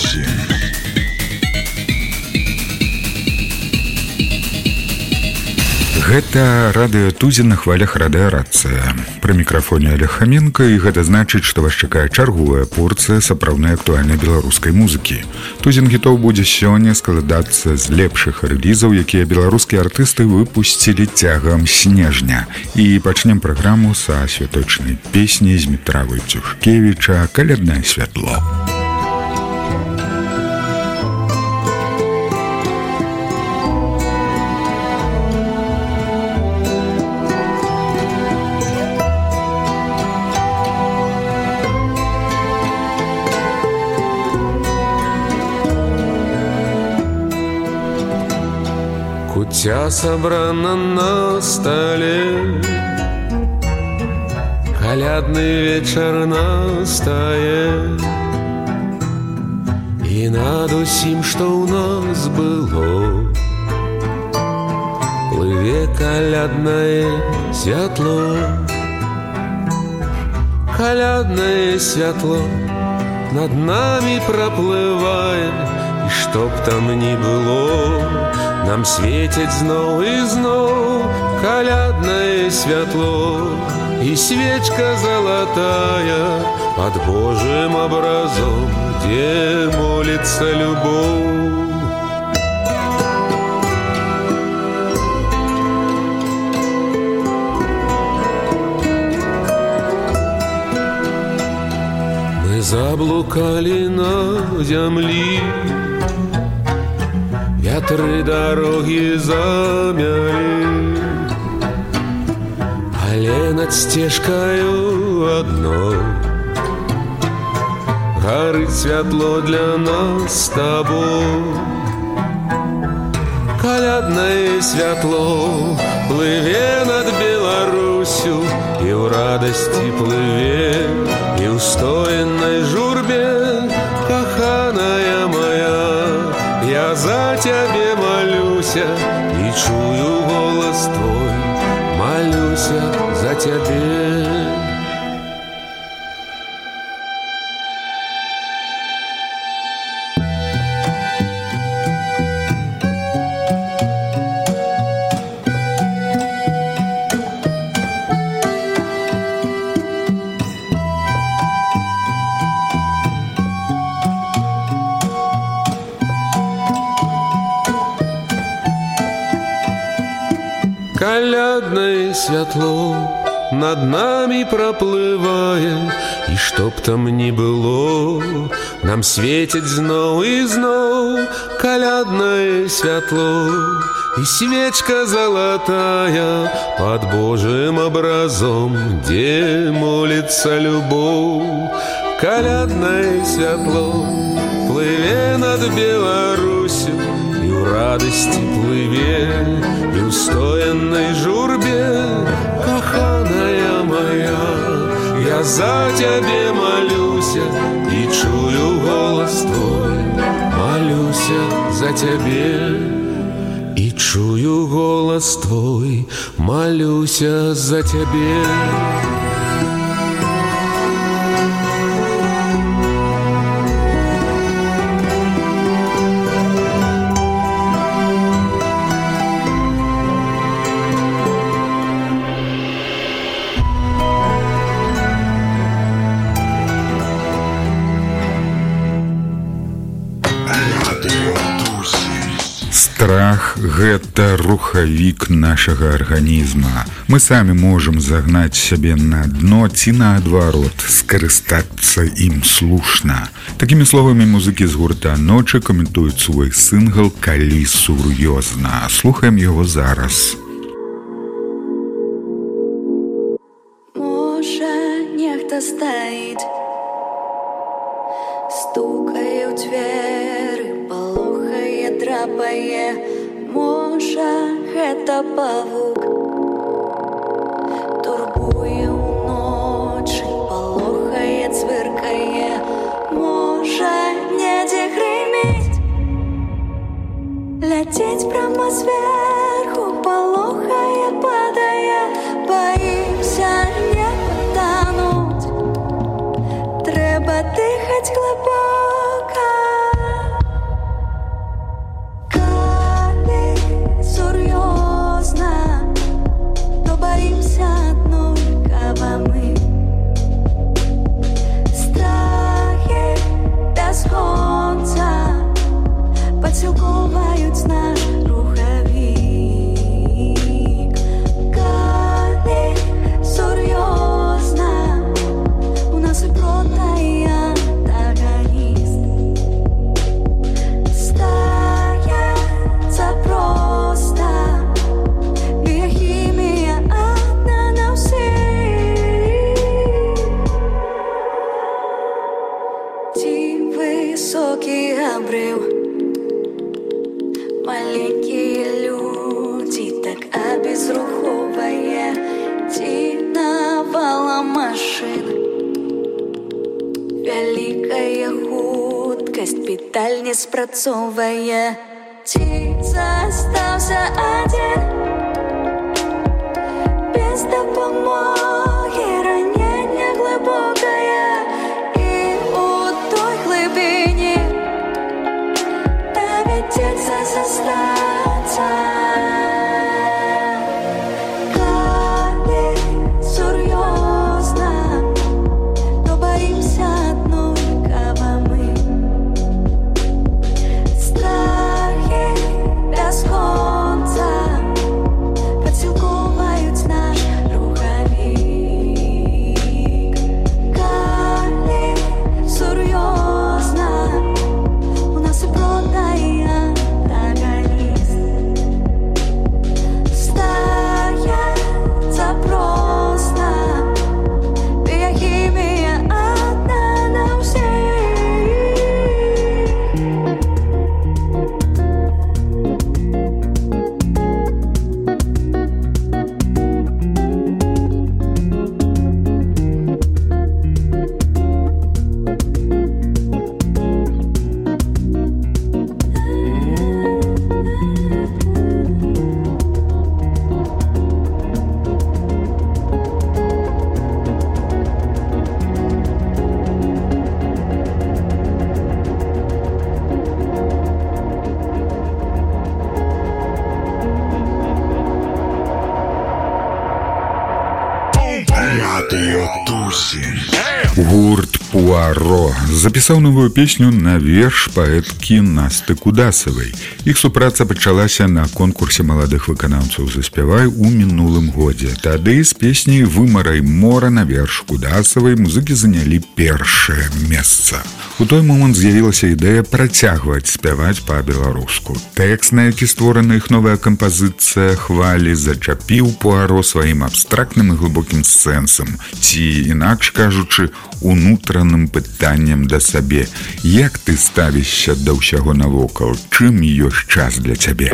Тусі. Гэта радыё Тузін на хвалях радыарацыя. Пры мікрафоне Олег Хаменко, і гэта значыць, што вас чакае чарговая порцыя сапраўднай актуальнай беларускай музыкі. Тузін гітоў будзе сёння складацца з лепшых рэлізаў, якія беларускія артысты выпусцілі цягам снежня. І пачнем праграму са святочнай песні з Дмітра Войцюшкевіча «Каляднае святло». Куця собрана на столе, калядный вечер настае, и над усім, что у нас было, плыве калядное святло. Калядное святло над нами проплывает, и чтоб там ни было, нам светит зноў і зноў калядное святло, и свечка золотая под Божьим образом, где молится любовь. Мы заблукали на землі, вятры дороги замяли, але над стежкою одной горит святло для нас с тобой. Калядное святло плыве над Беларусью, и в радости плыве, и в стоенной журбе, каханая моя. Я за тебе молюся и чую голос твой, молюся за тебе. Калядное святло над нами проплывает, и чтоб там ни было, нам светит зноў і зноў калядное святло, и свечка золотая под Божьим образом, где молится любовь. Калядное святло плыве над Беларусью, и в радости плыве, и в стоенной журбе, каханая моя. Я за тебе молюся и чую голос твой, молюся за тебе. И чую голос твой, молюся за тебе. Страх – гэта рухавік нашага арганізма. Мы самі можам загнаць сябе на дно ці наадварот, скарыстацца ім слушна. Такімі словамі музыкі з гурта «Ночы» каментуюць свой сингл «Калі сур'ёзна». Слухаем яго зараз. Можа, нехта стаіць, стукае ў дзверы, палохае, драпае. Можа, гэта павук, турбуе ўночы, палохае, цвыркае. Можа, недзе грыміць, ляцець прама зверху, палохае, падае. Баімся не патануць, трэба дыхаць глыбока. Ці высокі абрыў. Маленькія людзі так абезруховае. Ці навала машын. Вялікая хуткасць педаль не спрацоўвае. Ці застаўся адзін без дапамогі, раненне глыбокае, і у той глыбіні давядзецца застацца. Калі сур'ёзна, то баімся аднолькава мы. Страхі без конца падсілкоўваюць наш рухавік. Калі сур'ёзна, у нас і продае антаганіст. Стаецца проста біяхімія адна на ўсіх. Гурт «Пуаро» запісаў новую песню на верш паэткі Насты Кудасавай. Іх супраца пачалася на конкурсе маладых выканаўцаў «Заспявай» у мінулым годзе. Тады з песняй «Вымарай мора» на верш Кудасавай музыкі занялі першае месца. У той момант з'явілася ідэя працягваць спяваць па-беларуску. Тэкст, на які створана іх новая кампазіцыя «Хвалі», зачапіў «Пуаро» сваім абстрактным і глыбокім сэнсам, ці, інакш кажучы, унутраным пытаннем да сабе. Як ты ставішся да ўсяго навокал? Чым ёсць час для цябе?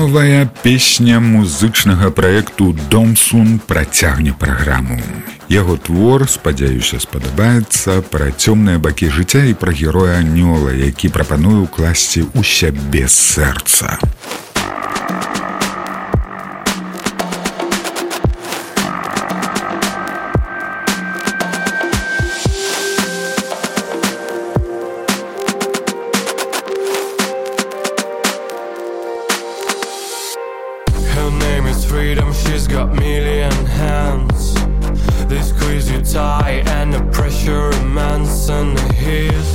Новая песня музычнага праекту «Домсун» працягне праграму. Яго твор, спадзяюся, спадабаецца, пра цёмныя бакі жыцця і пра героя анёла, які прапануе ўкласці ў сябе сэрца. Freedom, she's got million hands. They squeeze you tight and the pressure immense and his.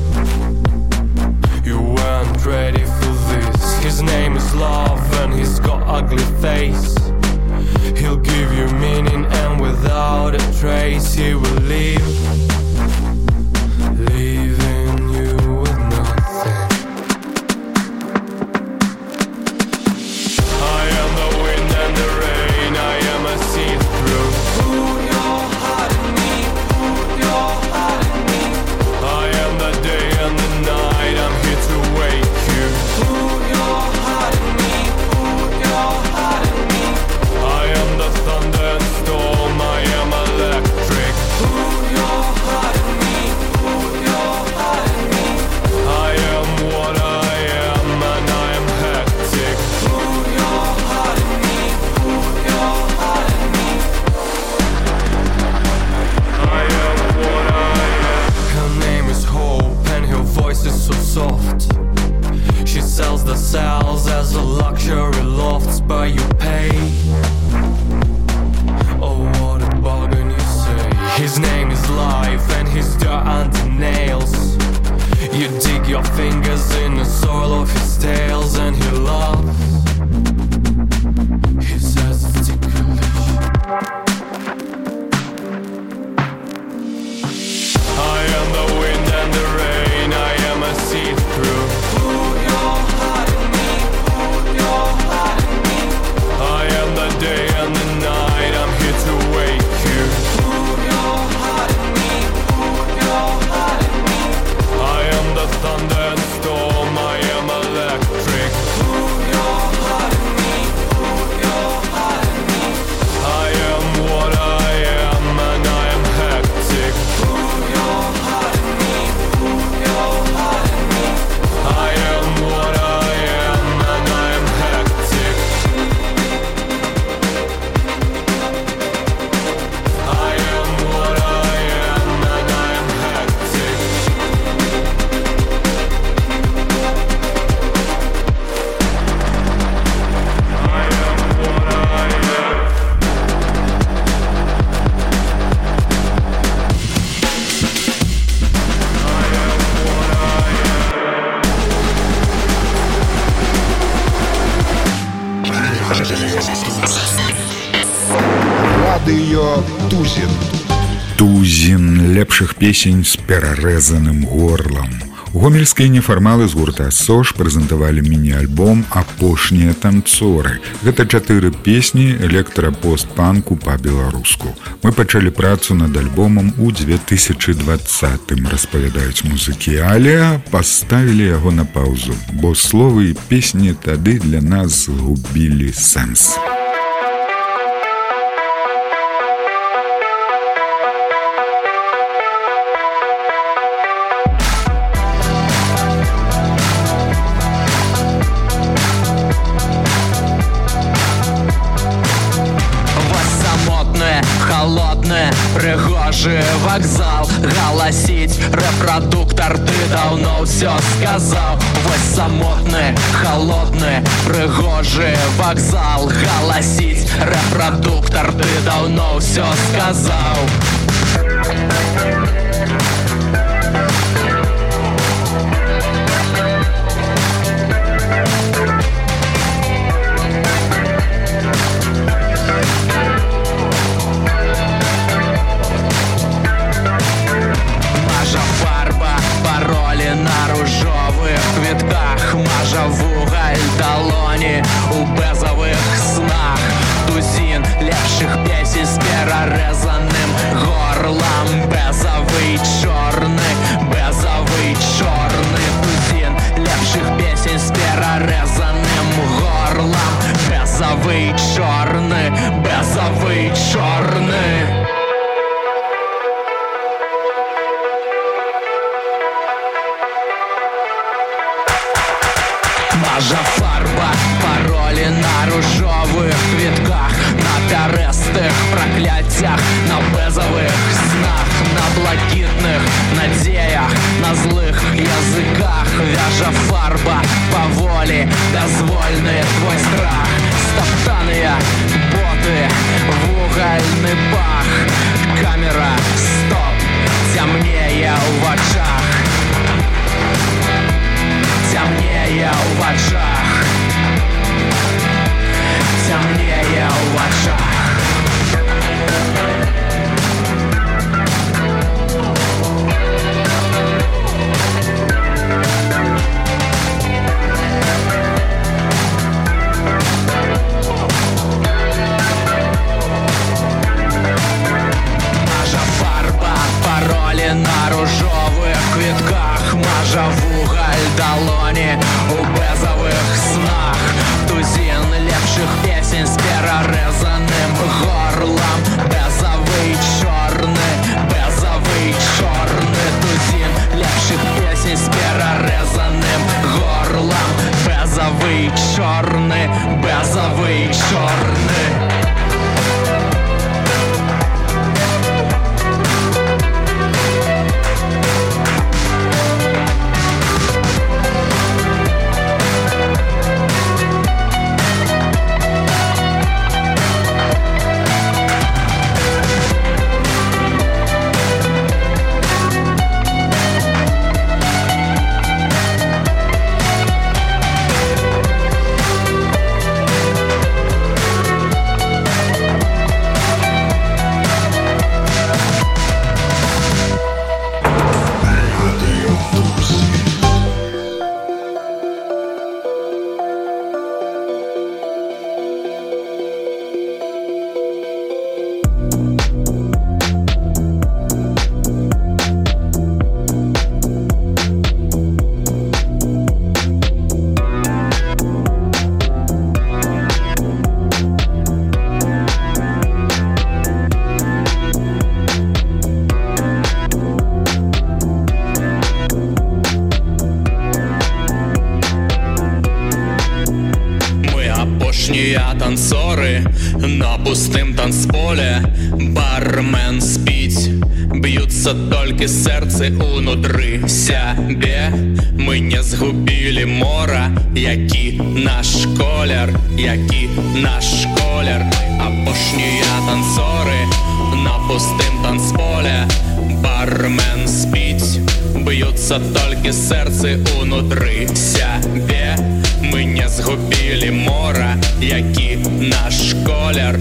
You weren't ready for this. His name is love and he's got ugly face. He'll give you meaning and without a trace he will leave, leaving you with nothing. I am the wind and the rain, I am a see-through. Put your heart in me, put your heart in me. I am the day and the night, I'm here to wake you. Put your heart in me, put your heart in me. I am the thunder and storm, I am electric. Put your heart in me, put your heart in me. I am what I am and I am hectic. Put your heart in me, put your heart in me. I am what I am. Her name is Hope and her voice is so soft. She sells the cells as a luxury lofts, but you pay. Oh, what a bargain you say. His name is life and his dirt under nails. You dig your fingers in the soil of his tails and he laughs. He says it's ticklish. I am the wind and the rain, I am a see-through. Put your heart in me, put your heart in me. I am the day and the night, I'm here to wake you. Put your heart in me, put your heart in me. I am the thunder and storm, I am electric. Put your heart in me, put your heart in me. I am what I am and I am hectic. Put your heart in me, put your heart in me. I am what I am and I am hectic. I am what I am and I am hectic. I am what I am. Радыё Тузін. Тузін лепшых песень з перарэзаным горлам. Гомельскія нефармалы з гурта «Сош» прэзентавалі міні-альбом «Апошнія танцоры». Гэта 4 песні электрапост-панку па-беларуску. Мы пачалі працу над альбомам у 2020-м, распавядаюць музыкі, але паставілі яго на паўзу, бо словы і песні тады для нас згубілі сэнс. Пригожий вокзал, галасить репродуктор, ты давно все сказал. Вось самотный, холодный, пригожий вокзал, галасить репродуктор, ты давно все сказал. На ружових квітках мажа вугаль далоні у безових снах. Тузін лепших песень з перерезаним горлом. Безовий чорний, безовий чорний. Тузін лепших песень з перерезаним горлом. об'яттях, на безових снах, на блакитних надіях, на злих язиках вяжа фарба поволі, дозвольний твой страх. Стоптаные боты, вугольный пах, камера, стоп, темнее в очах, темнее в очах, темнее в очах. На ружових квітках мажа вуголь долоні у безових снах, тузін лепших песен з перерезаним горлом, безовий чорний, тузін лепших песен з перерезаним горлом, безовий чорний. Танцоры на пустым танцполе, бармен спить, б'ються тільки серце унутрі себе. Ми не згубили мора, який наш колір, Апошні танцори на пустым танцполе, бармен спить, б'ються тільки серце унутрі себе. Ми не згубили мора, який наш колір.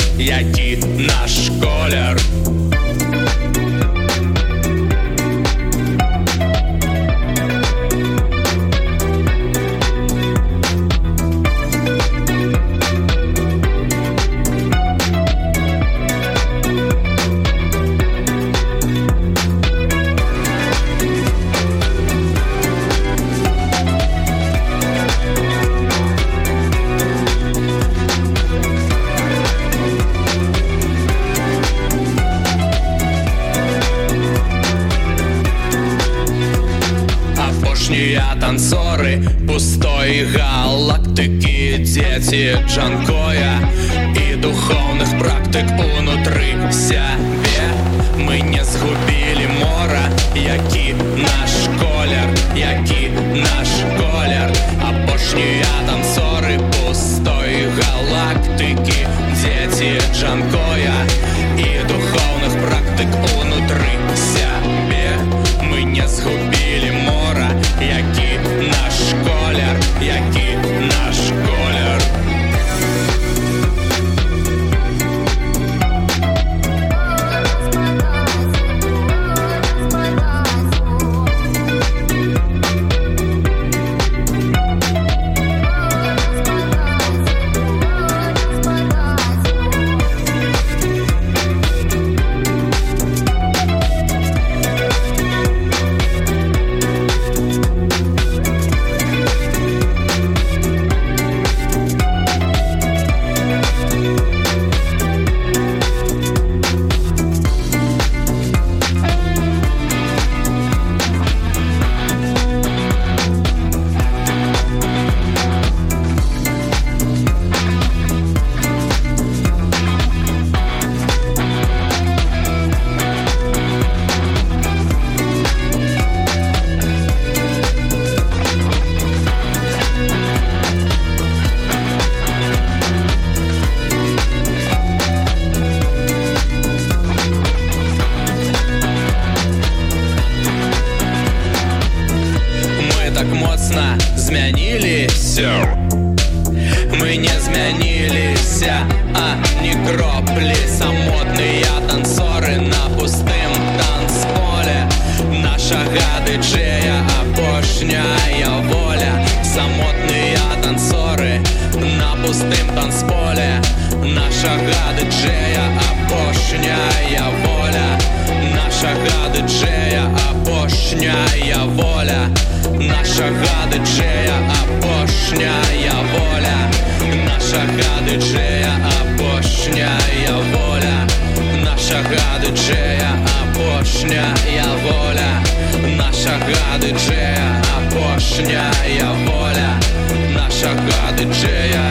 Танцоры пустой галактики, дети Джанкоя и духовных практик унутрі себе. Мы не згубили мора, який наш колір, Апошні танцоры пустой галактики, дети Джанкоя и духовных практик унутрі себе. Мы не згубили мора, який наш колір. диджея, апошняя воля. Нашага диджея, апошняя воля. Нашага диджея, апошняя воля. Нашага диджея, апошняя воля. Нашага диджея, апошняя воля. Нашага диджея, апошняя воля. Нашага диджея.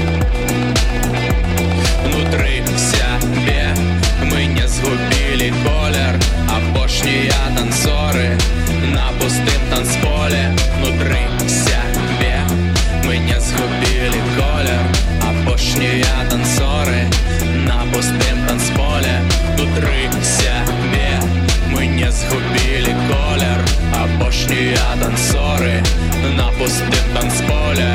Внутры сябе мы не згубілі колер, апошнія танцоры на пустым танцполе. Внутры сябе мы не згубілі колер, апошнія танцоры на пустым танцполе. Внутры сябе мы не згубілі колер, апошнія танцоры на пустым танцполе.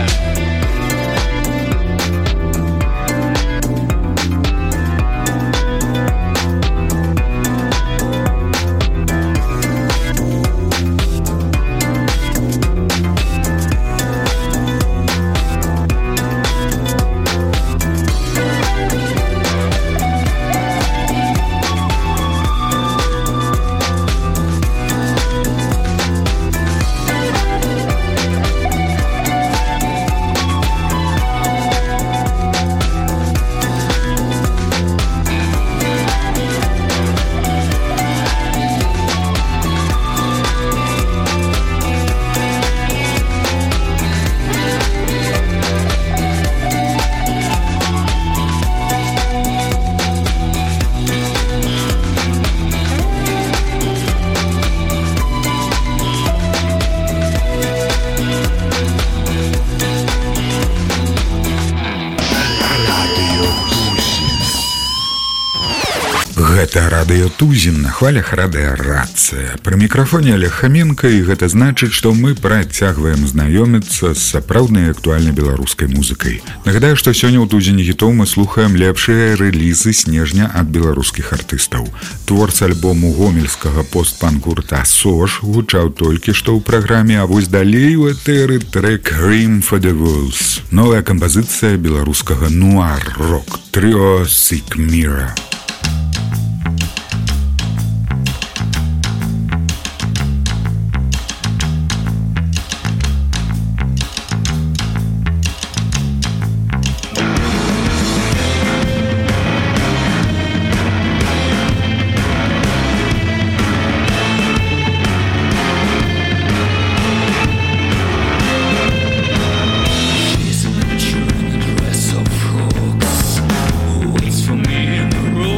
Гэта радыё Тузін на хвалях радыёрацыя. Пры мікрафоне Олег Хаменка, і гэта значыць, што мы працягваем знаёміцца з сапраўднай актуальнай беларускай музыкай. Нагадаю, што сёння ў Тузіне гітоў мы слухаем лепшыя рэлізы снежня ад беларускіх артыстаў. Творца альбому гомельскага постпанк-гурта «Сош» гучаў толькі што ў праграме, а вось далей у этэры трэк «Cream for the Wolves». Новая кампазіцыя беларускага нуар-рок трыо «Sick Mirror». Waits for me in the room.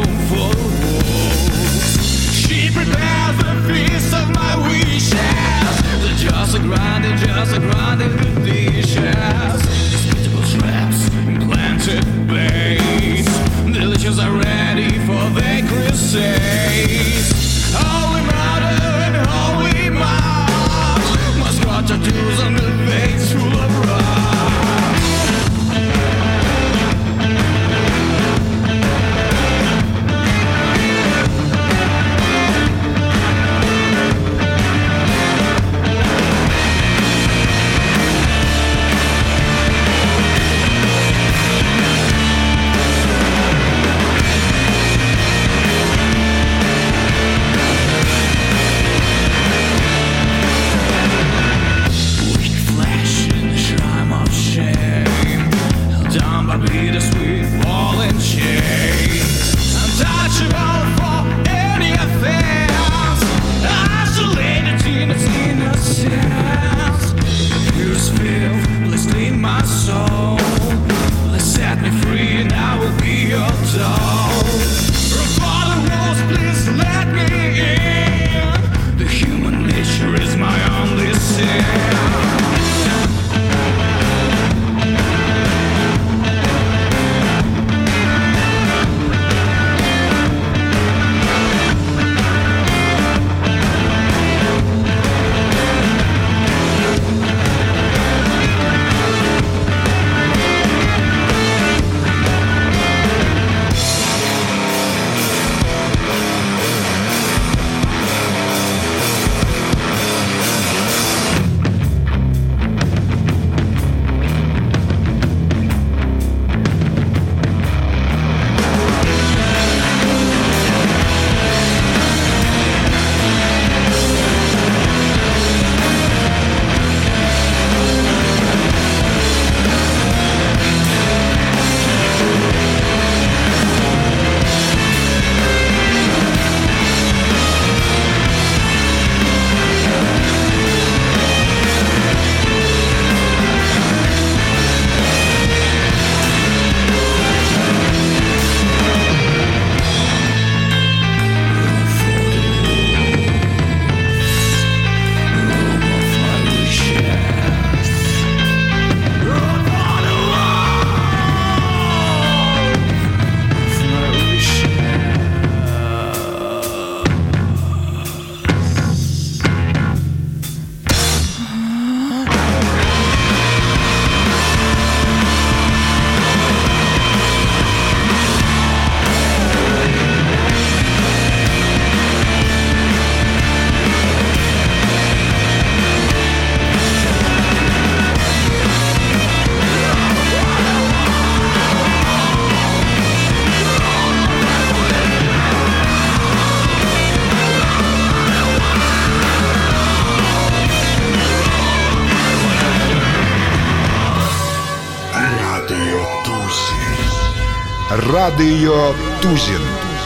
Радыё Тузін.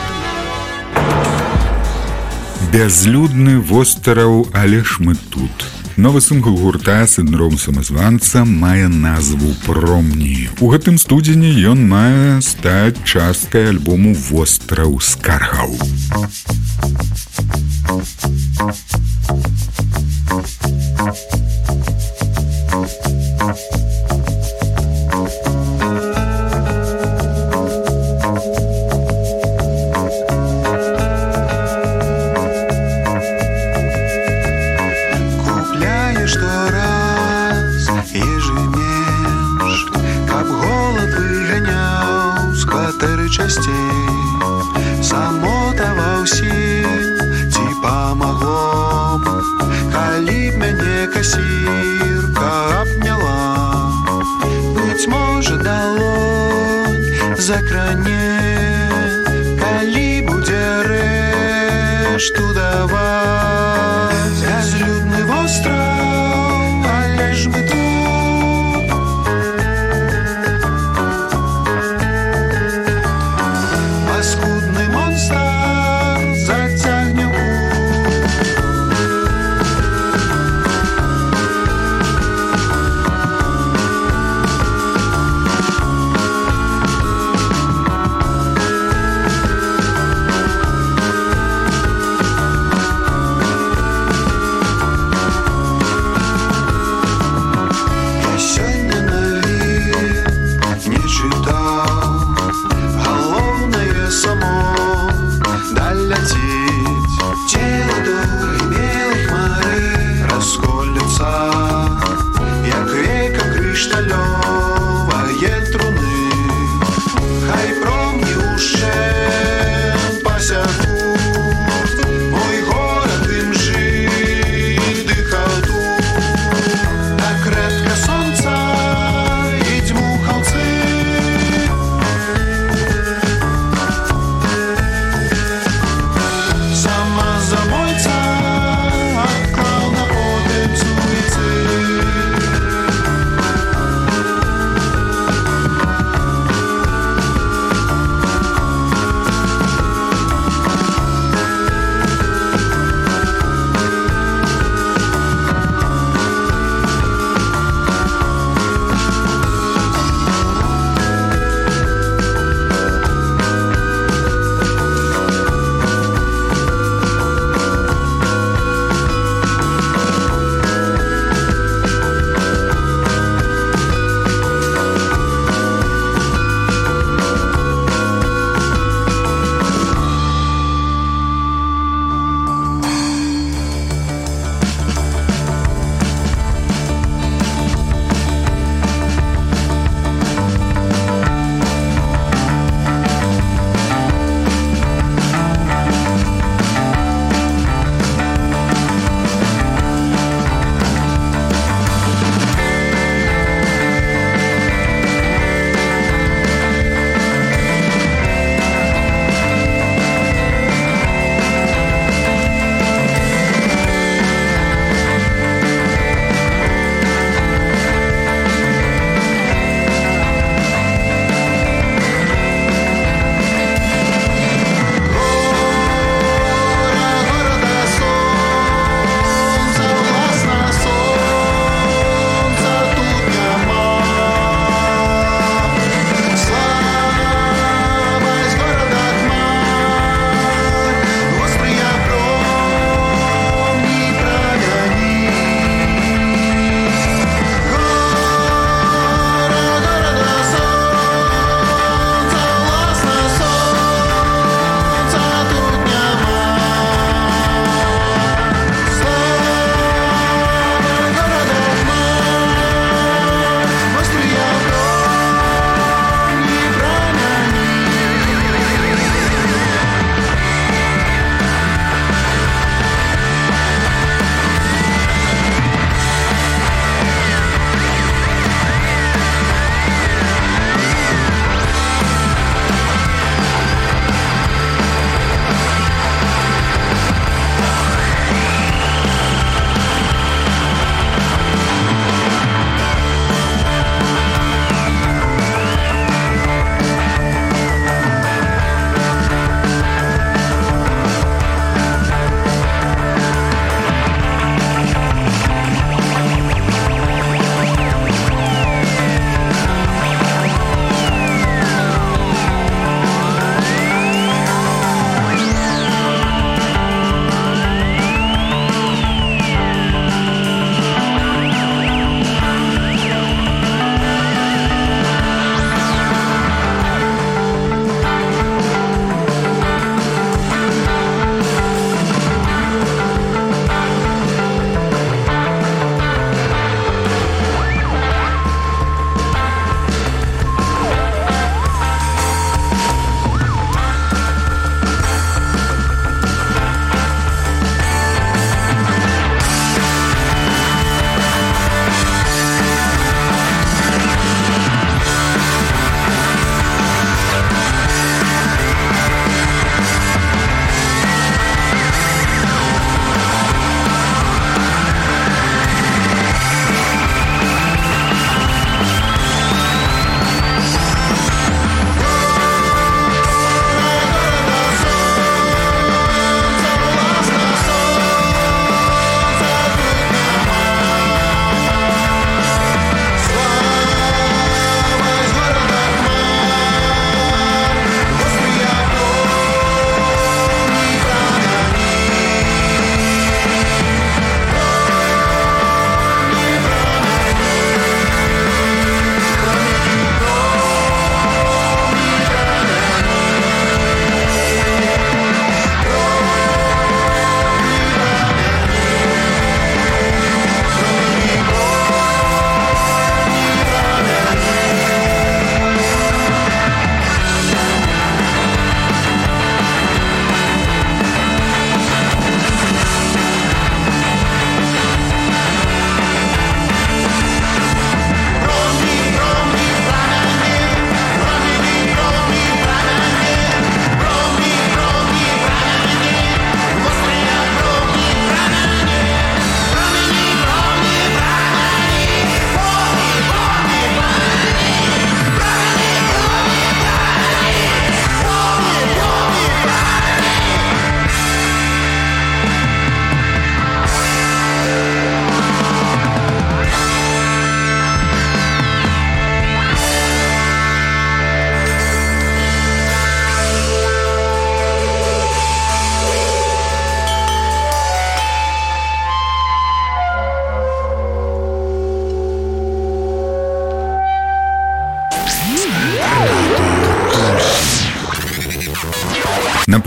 Бязлюдны востраў, але ж мы тут. Новы сынгл гурта «Сіндром самазванца» мае назву «Промні». У гэтым студзені ён мае стаць часткай альбому «Востраў скаргаў». Часцей самота ва ўсім ці памагло б, калі б мяне касірка абняла. Быць можа, далонь закране, калі будзе рэшту даваць. Бязлюдны востраў, але ж мы тут.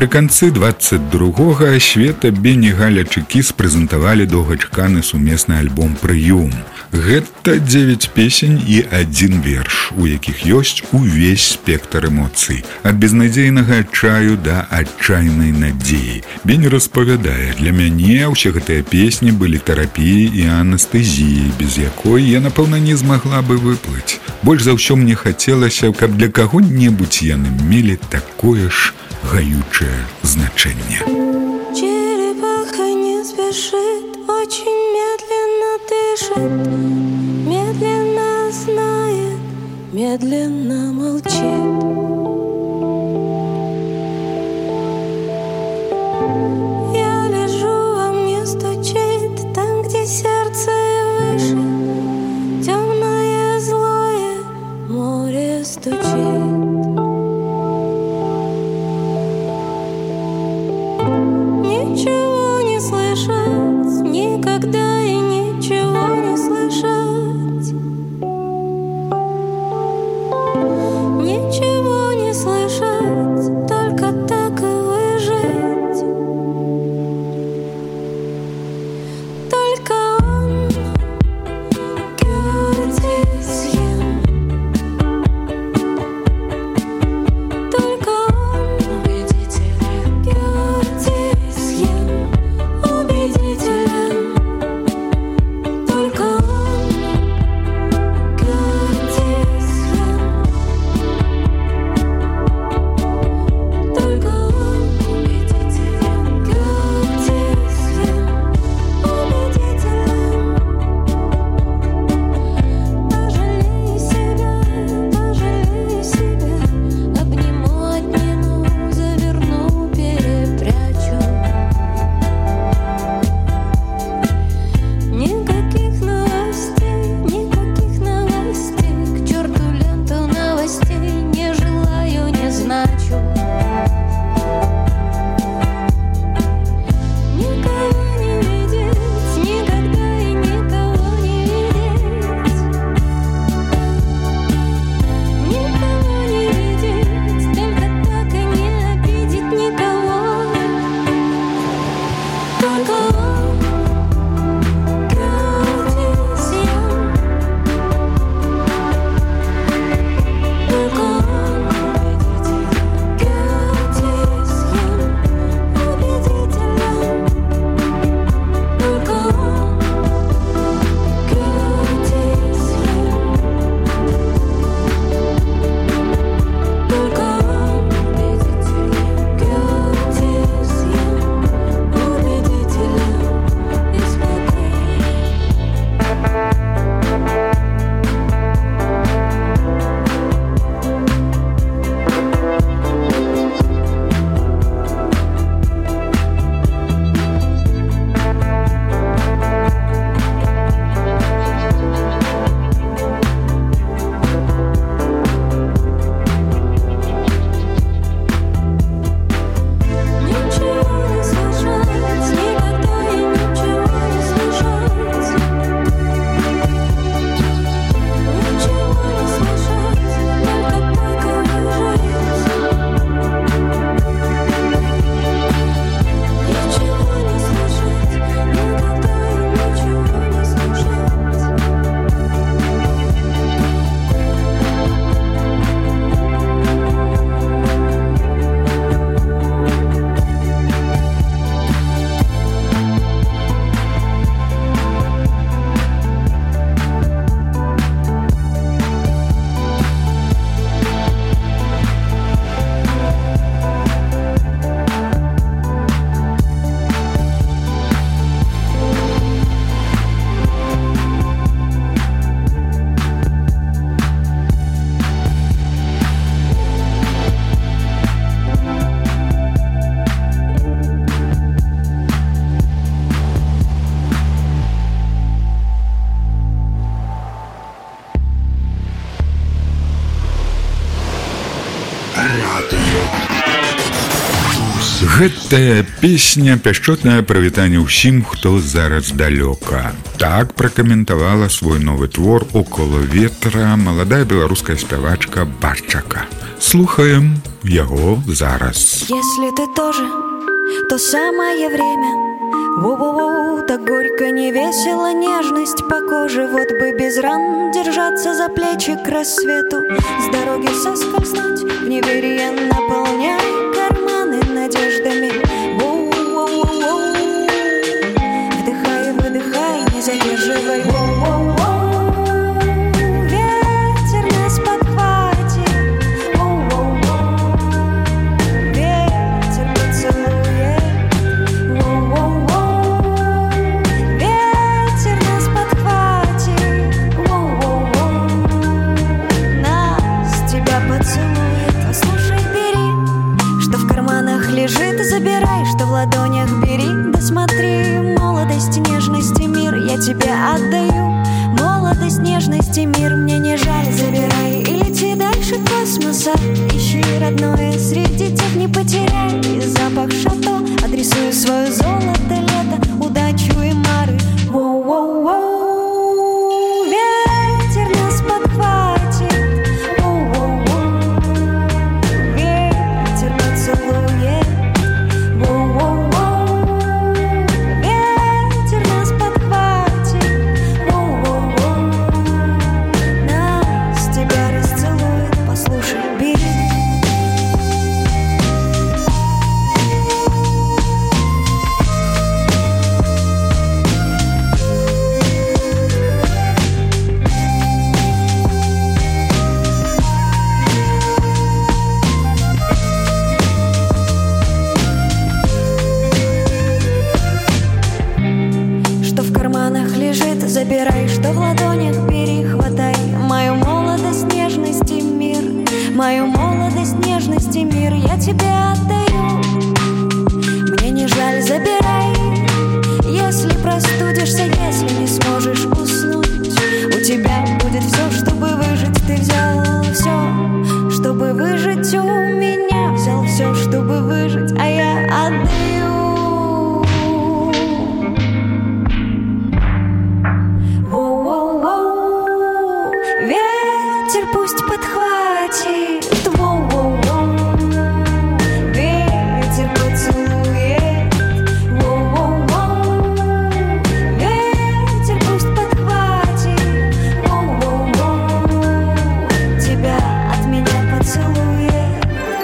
Напрыканцы 22-го Света, Бені, Галя Чыкіс прэзентавалі доўгачаканы сумесны альбом «Прыём». Гэта 9 песень і 1 верш, у якіх ёсць увесь спектр эмоцый. Ад безнадзейнага адчаю да адчайнай надзеі. Бені распавядае, для мяне ўсе гэтыя песні былі тэрапіяй і анестэзіяй, без якой я, напэўна, не змагла бы выплыць. Больш за ўсё мне хацелася, каб для каго-небудзь яны мелі такое ж гаючее значение. Черепаха не спешит, очень медленно дышит, медленно знает, медленно молчит. Я лежу, а мне стучит там, где сердце выше, темное злое море стучит. Ничего не слышать, никогда и ничего не слышать. Ничего не слышать, только так и выжить. Только он, Кёртис-Йен. Только он, убедителен, Кёртис-Йен, убедителен. Гэтая песня пяшчотнае прывітанне ўсім, хто зараз далёка. Так пракаментавала свой новы твор «Около ветра» маладая беларуская спявачка Барчака. Слухаем яго зараз. Если ты тоже, то самое время. Воу-воу-воу, так горько, не весело, нежность по коже. Вот бы без ран держаться за плечи к рассвету, с дороги соскользнуть, в неверие наполняя карманы надеждами. Воу-воу-воу, вдыхай, выдыхай, не задерживай. Воу-воу-воу, ветер нас подхватит. Воу-воу-воу, ветер поцелует. Воу-воу-воу, ветер нас подхватит. Воу-воу-воу, нас тебя поцелует. Послушай, бери, что в карманах лежит, забирай, что в ладонях бери. Да смотри, молодость, нежность и мир я тебе отдаю. Молодость, нежность и мир мне не жаль, забирай. И лети дальше космоса, ищи родное, среди тех не потеряй. И запах шато, адресую свое золото, лето, удачу и мары. Воу-воу-воу, ветер нас подхватит. Воу-воу-воу, ветер поцелует. Воу-воу-воу, ветер нас подхватит. Воу-воу-воу, нас тебя расцелует. Послушай, бери. Что в карманах лежит, забирай, что в ладонях бери, хватай. Мою молодость, нежность и мир, мою молодость, нежность и мир я тебе отдаю. Мне не жаль, забирай. Если простудишься, если не сможешь уснуть, у тебя будет все, чтобы выжить. Ты взял все, чтобы выжить, у меня взял все, чтобы выжить, а я отдаю. Воу-воу-воу, ветер пусть подхватит. Воу-воу-воу, ветер поцелует. Воу-воу-воу, ветер пусть подхватит. Воу-воу-воу, тебя от меня поцелует.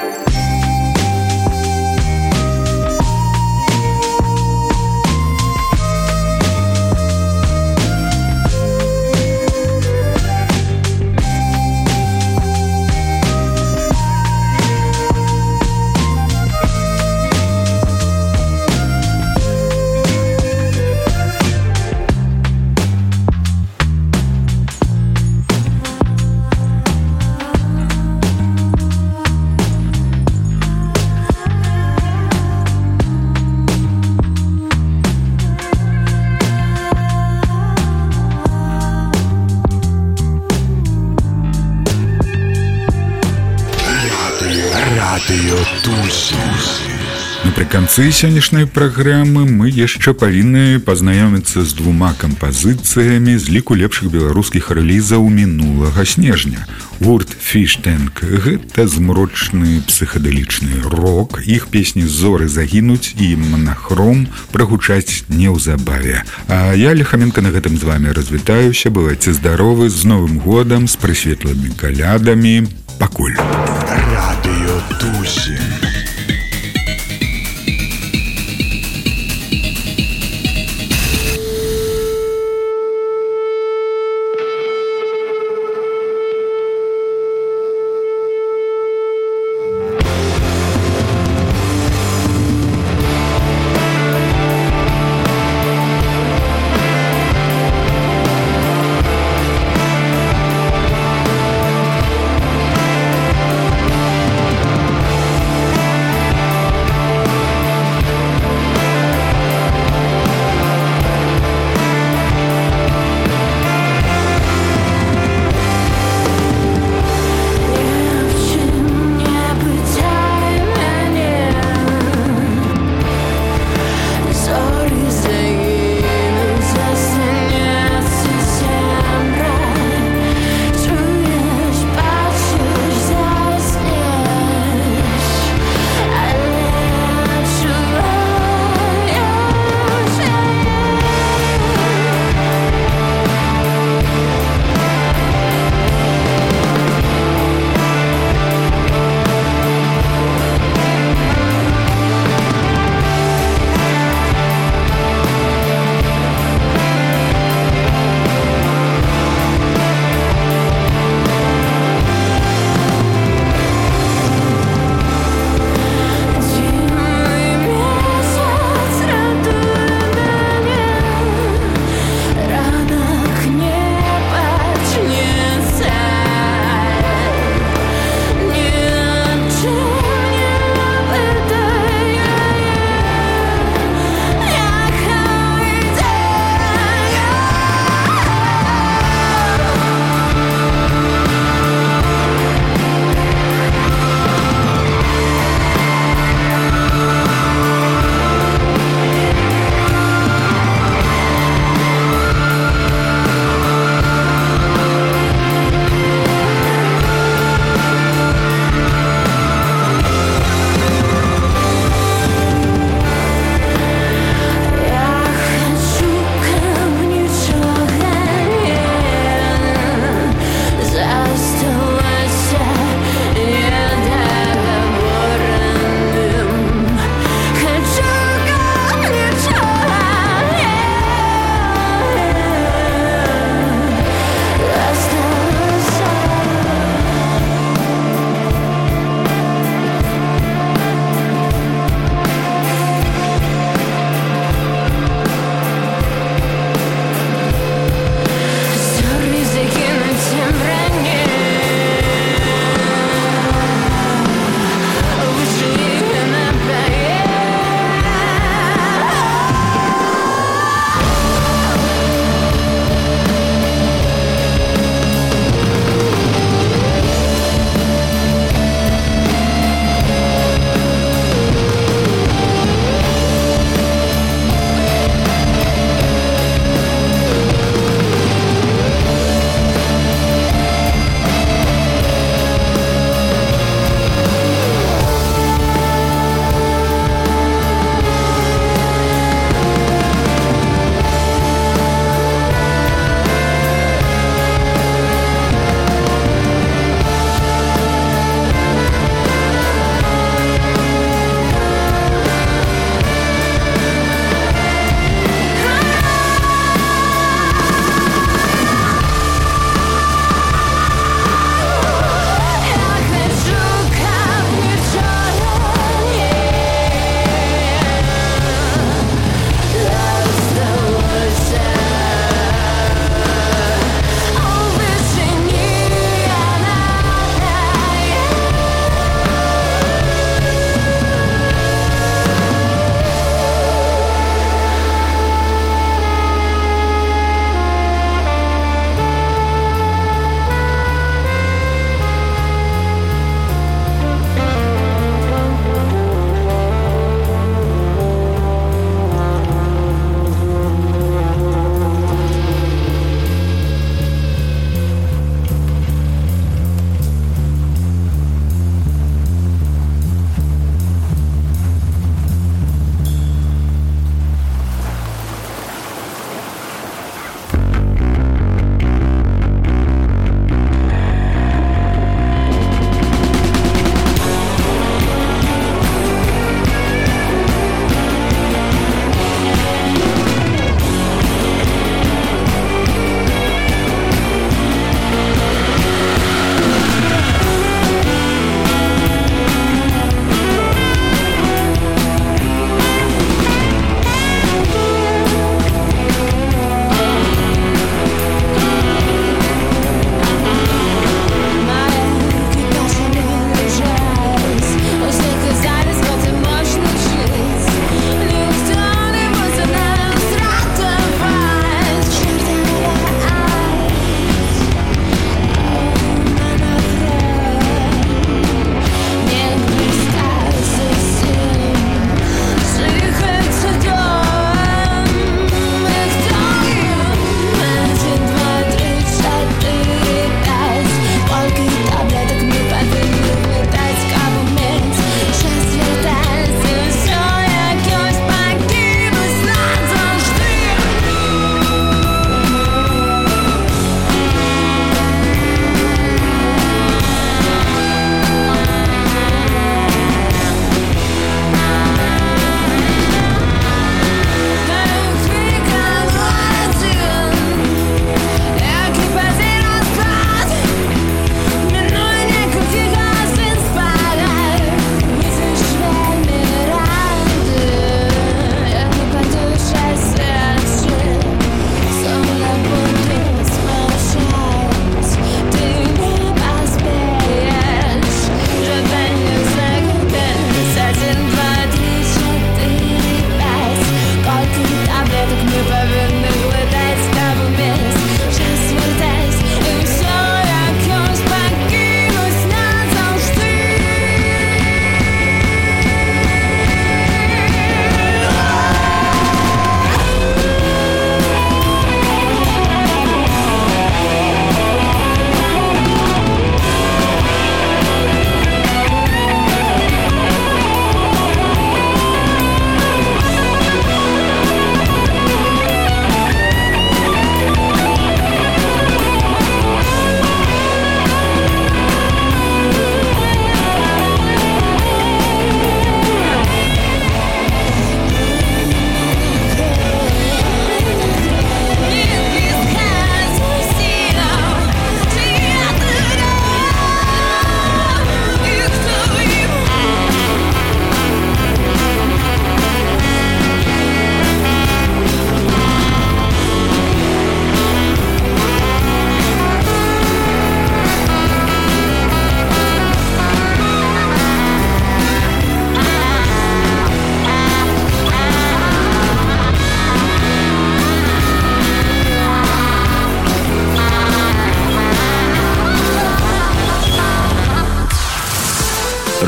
Радыё Тузін. Напрыканцы сённяшняй праграмы мы яшчэ павінны пазнаёміцца з двума кампазіцыямі з ліку лепшых беларускіх рэлізаў мінулага снежня. Гурт Fish Tank – гэта змрочны псіхадэлічны рок. Іх песні «Зоры загінуць» і «Монахром» прагучаць неўзабаве. А я, Лехаменко, на гэтым з вами развітаюся. Бывайце здаровы, з Новым годам, з прысветлымі калядамі. Пакуль. Радыё Тузін.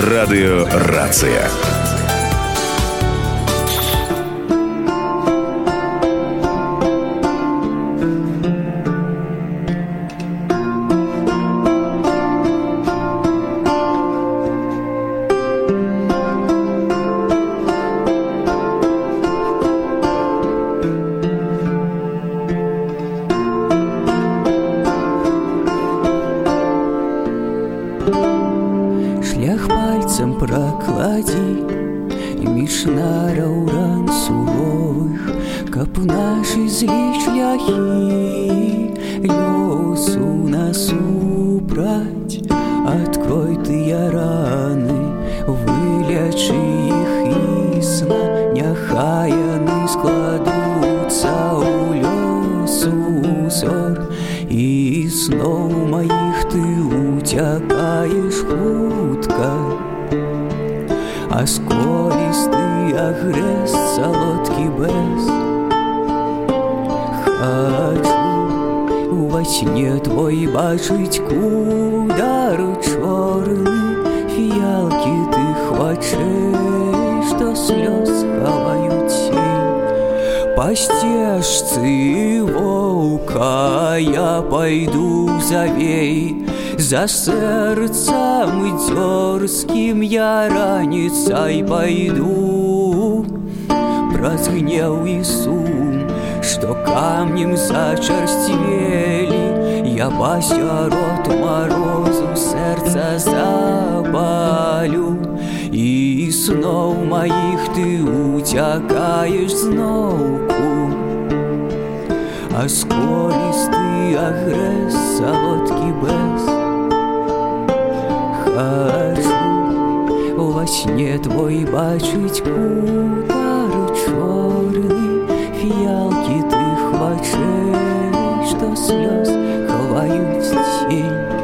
Радіо Рація. Шлях пальцем проклади між нараў ран суровых, каб нашы злі шляхі лёсу насупраць. Открой тыя раны, вылечы іх існа, няхай яны складуцца ў лёсу узор. І зноў маіх ты уцякаеш хутка, а сколісты агрэс салодкі бэз. Хачу во сне твой бачыць кудар чорны, фіялкі тых вачэй, што слёз хаваюць цень. Па сцежцы воўка я пайду завей, за сэрцам дзёрзкім я раніцай пайду. Праз гнеў і сум, што камнем зачарсцвелі, я пасярод марозу сэрца запалю. І зноў маіх ты уцякаеш зноўку, а сколісты агрэс салодкі бэз. Хачу во сне твой бачыць кудар чорны, фіялкі тых вачэй, што слёз хаваюць цень.